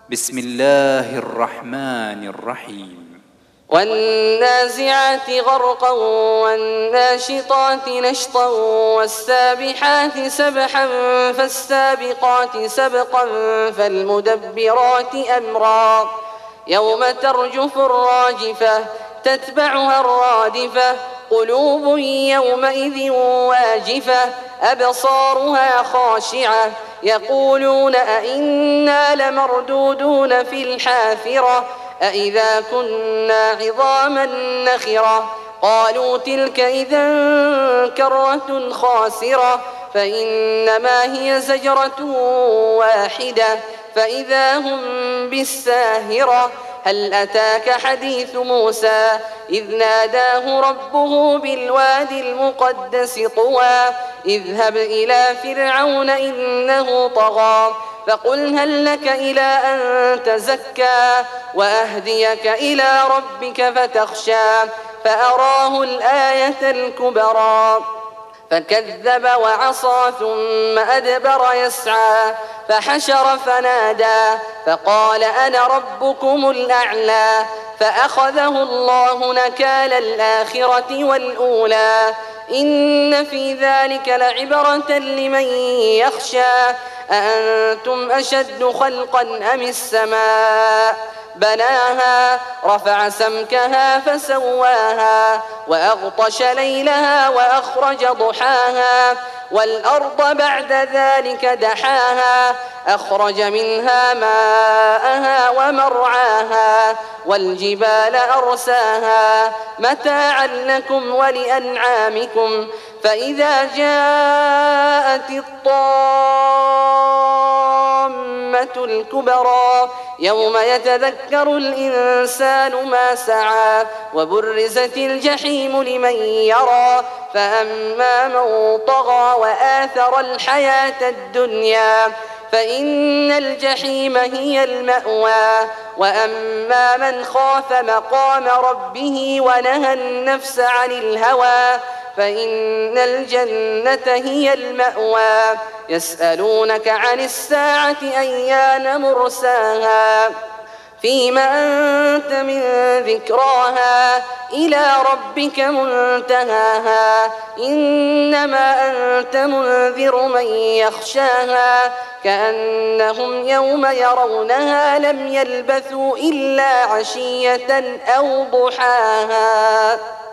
بسم الله الرحمن الرحيم والنازعات غرقا والناشطات نشطا والسابحات سبحا فالسابقات سبقا فالمدبرات أمرا يوم ترجف الراجفة تتبعها الرادفة قلوب يومئذ واجفة أبصارها خاشعة يقولون أئنا لمردودون في الحافرة أئذا كنا عظاما نخرة قالوا تلك إذا كرة خاسرة فإنما هي زجرة واحدة فإذا هم بالساهرة هل أتاك حديث موسى إذ ناداه ربه بالوادي المقدس طوى اذهب إلى فرعون إنه طغى فقل هل لك إلى أن تزكى وأهديك إلى ربك فتخشى فأراه الآية الكبرى فكذب وعصى ثم أدبر يسعى فحشر فنادى فقال أنا ربكم الأعلى فأخذه الله نكال الآخرة والأولى إن في ذلك لعبرة لمن يخشى أأنتم أشد خلقا أم السماء بناها رفع سمكها فسواها وأغطش ليلها وأخرج ضحاها والأرض بعد ذلك دحاها أخرج منها ماءها ومرعاها والجبال أرساها متاعا لكم ولأنعامكم فإذا جاءت الطامة الكبرى يوم يتذكر الإنسان ما سعى وبرزت الجحيم لمن يرى فأما من طغى وآثر الحياة الدنيا فإن الجحيم هي المأوى وأما من خاف مقام ربه ونهى النفس عن الهوى فإن الجنة هي المأوى يسألونك عن الساعة أيان مرساها فيما أنت من ذكراها إلى ربك منتهاها إنما أنت منذر من يخشاها كأنهم يوم يرونها لم يلبثوا إلا عشية أو ضحاها.